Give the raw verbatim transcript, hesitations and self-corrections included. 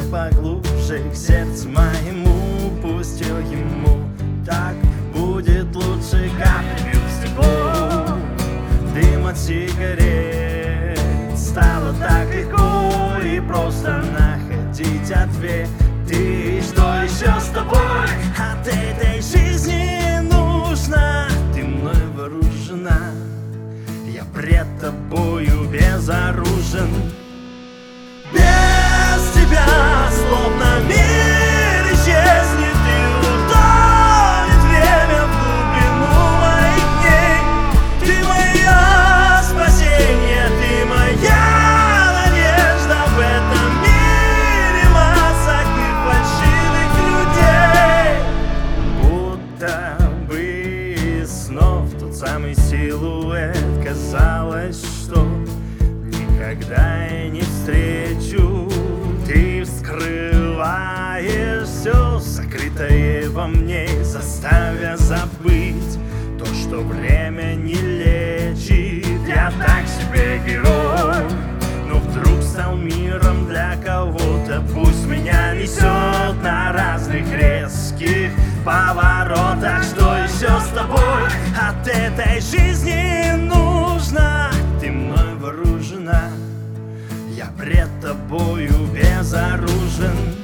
поглубже к сердцу моему. Пусть ему так будет лучше, каплями в стекло. Дым от сигарет стало так легко, и просто находить ответ. Ты, что еще с тобой от этой жизни нужно? Ты мной вооружена, я пред тобою безоружен. Без тебя словно мир исчезнет и утонет время в глубину моих дней. Ты мое спасение, ты моя надежда. В этом мире масса фальшивых людей. Будто бы снов тот самый силуэт. Казалось, что никогда я не встречу. Ты вскрываешь все сокрытое во мне, заставя забыть то, что время не лечит. Я так себе герой, но вдруг стал миром для кого-то. Пусть меня несет на разных резких поворотах. Что еще с тобой от этой жизни нужно? Ты мной вооружена, я пред тобою безоружен.